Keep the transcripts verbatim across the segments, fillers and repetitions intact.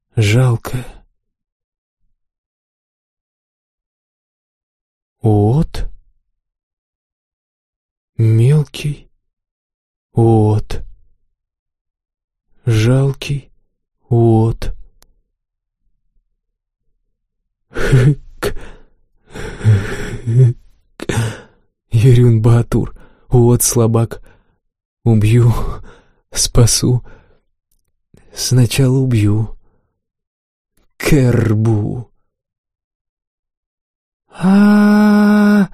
жалкая. Уот? Мелкий Уот. Жалкий Уот. Хык. Юрюн Баатур, Уот слабак. Убью, спасу. Сначала убью. Кербу. А-а-а!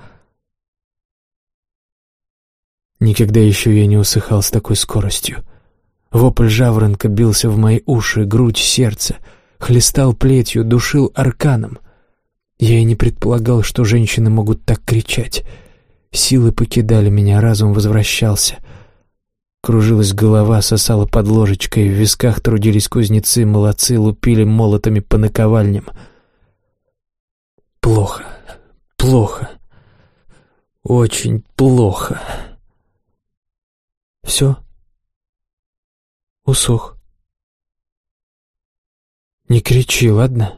Никогда еще я не усыхал с такой скоростью. Вопль жаворонка бился в мои уши, грудь, сердце, хлестал плетью, душил арканом. Я и не предполагал, что женщины могут так кричать. Силы покидали меня, разум возвращался. Кружилась голова, сосала под ложечкой, в висках трудились кузнецы, молодцы, лупили молотами по наковальням. Плохо, плохо, очень плохо. Все? Усох. Не кричи, ладно?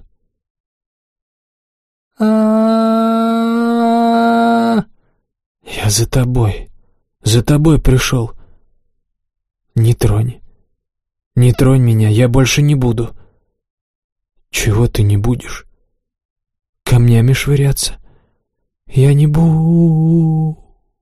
А-а-а! Я за тобой, за тобой пришел. Не тронь, не тронь меня, я больше не буду. Чего ты не будешь? Камнями швыряться? Я не буду.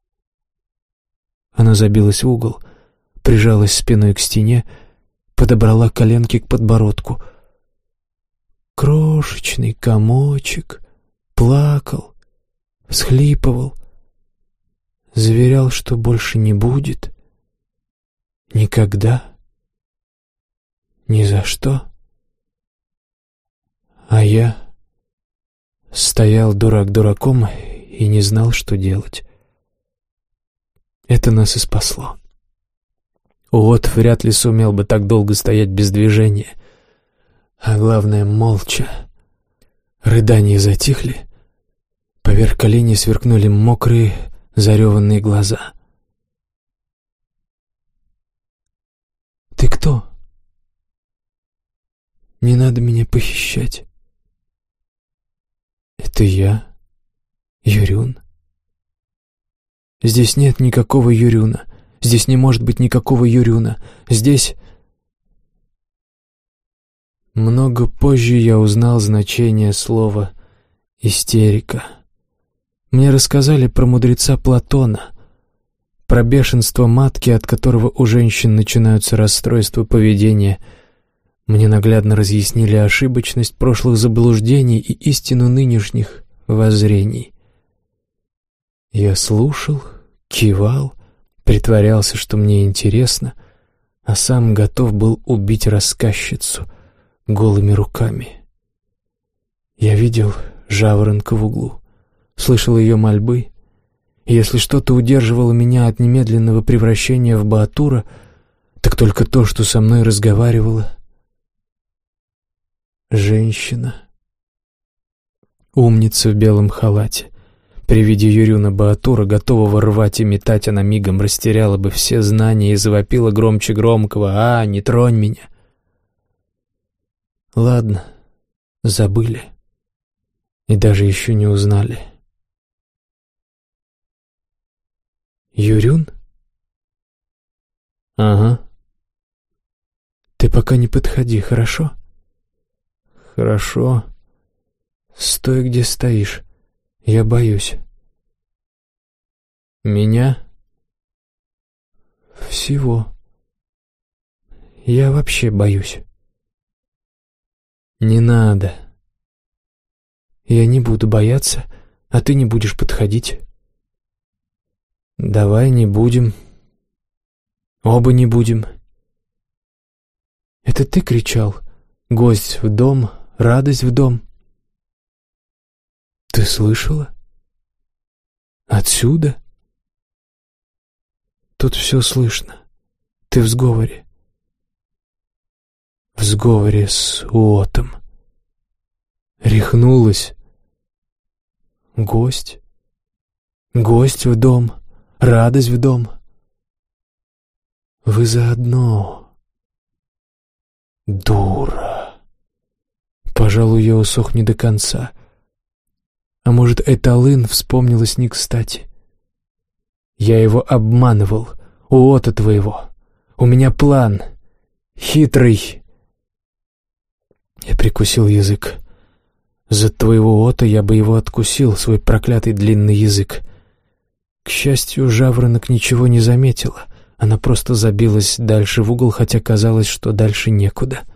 Она забилась в угол, прижалась спиной к стене, подобрала коленки к подбородку. Крошечный комочек плакал, всхлипывал, заверял, что больше не будет. Никогда. Ни за что. А я стоял дурак дураком и не знал, что делать. Это нас и спасло. Уот вряд ли сумел бы так долго стоять без движения. А главное, молча. Рыдания затихли. Поверх коленей сверкнули мокрые, зареванные глаза. «Ты кто? Не надо меня похищать». «Это я, Юрюн». «Здесь нет никакого Юрюна. Здесь не может быть никакого Юрюна. Здесь...» Много позже я узнал значение слова «истерика». Мне рассказали про мудреца Платона, про бешенство матки, от которого у женщин начинаются расстройства поведения. Мне наглядно разъяснили ошибочность прошлых заблуждений и истину нынешних воззрений. Я слушал, кивал, притворялся, что мне интересно, а сам готов был убить рассказчицу голыми руками. Я видел жаворонка в углу, слышал ее мольбы, и если что-то удерживало меня от немедленного превращения в Баатура, так только то, что со мной разговаривала женщина. Умница в белом халате. При виде Юрюна Баатура, готового рвать и метать, она мигом растеряла бы все знания и завопила громче громкого: «А, не тронь меня!» Ладно, забыли. И даже еще не узнали. Юрюн? Ага. Ты пока не подходи, хорошо? Хорошо. Стой, где стоишь. Я боюсь. Меня? Всего. Я вообще боюсь. Не надо. Я не буду бояться, а ты не будешь подходить. Давай не будем. Оба не будем. Это ты кричал: «Гость в дом, радость в дом». Ты слышала? Отсюда? Тут все слышно. Ты в сговоре. В сговоре с Уотом. Рехнулась. Гость. Гость в дом, радость в дом. Вы заодно. Дура. Пожалуй, я усох не до конца. А может, Эталын вспомнилось не кстати. Я его обманывал, Уота твоего. У меня план. Хитрый. Я прикусил язык. За твоего Уота я бы его откусил, свой проклятый длинный язык. К счастью, жаворонок ничего не заметила. Она просто забилась дальше в угол, хотя казалось, что дальше некуда.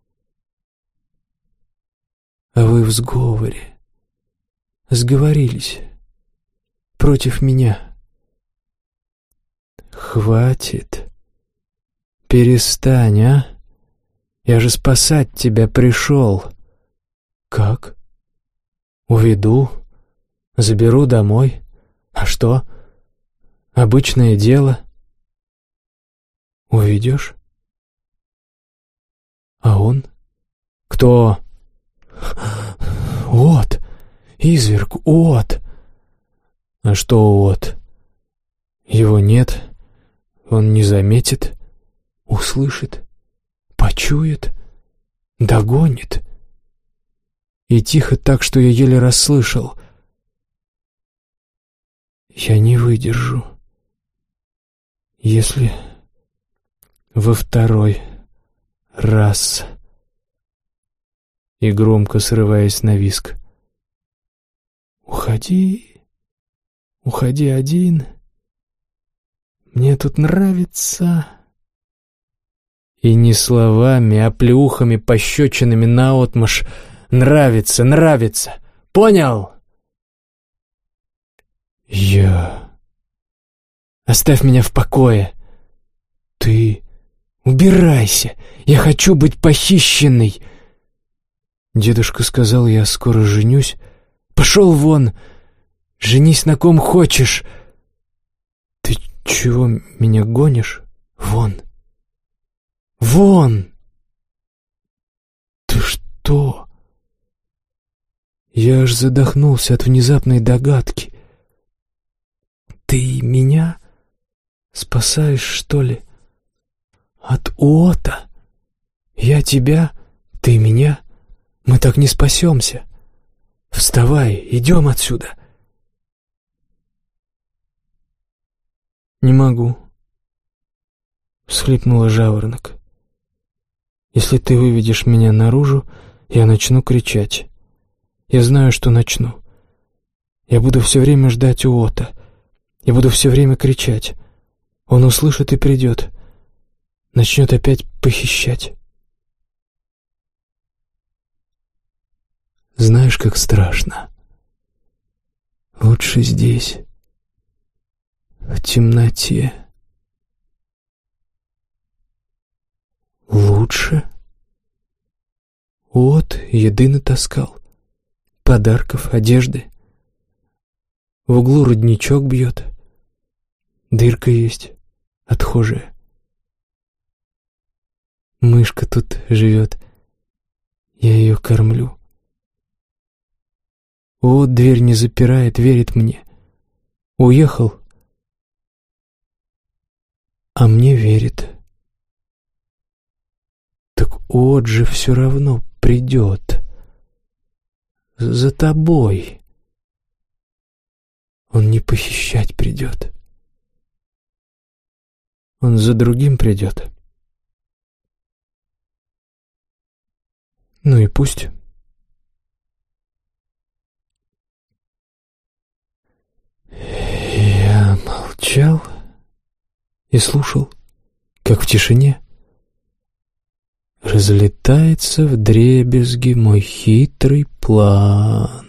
А вы в сговоре. Сговорились. Против меня. Хватит. Перестань, а? Я же спасать тебя пришел. Как? Уведу. Заберу домой. А что? Обычное дело. Уведешь? А он? Кто? От. Изверг, От. А что От? Его нет. Он не заметит. Услышит. Почует. Догонит. И тихо так, что я еле расслышал. Я не выдержу. Если во второй раз. И громко срываясь на виск. Уходи, уходи один. Мне тут нравится. И не словами, а плеухами, пощечинами наотмашь. Нравится, нравится. Понял? Я... Оставь меня в покое. Ты... Убирайся. Я хочу быть похищенной. Дедушка сказал, я скоро женюсь. Пошел вон. Женись на ком хочешь. Ты чего меня гонишь? Вон. Вон. Ты что? Я аж задохнулся от внезапной догадки. Ты меня спасаешь, что ли? От Уота? Я тебя, ты меня? Мы так не спасемся. Вставай, идем отсюда. Не могу, всхлипнула жаворонок. Если ты выведешь меня наружу, я начну кричать. Я знаю, что начну. Я буду все время ждать Уота. Я буду все время кричать. Он услышит и придет. Начнет опять похищать. Знаешь, как страшно. Лучше здесь, в темноте. Лучше? Вот, еды натаскал, подарков, одежды. В углу родничок бьет, дырка есть, отхожая. Мышка тут живет, я ее кормлю. Вот дверь не запирает, верит мне. Уехал, а мне верит. Так вот же все равно придет. За тобой. Он не похищать придет. Он за другим придет. Ну и пусть. Я молчал и слушал, как в тишине разлетается вдребезги мой хитрый план.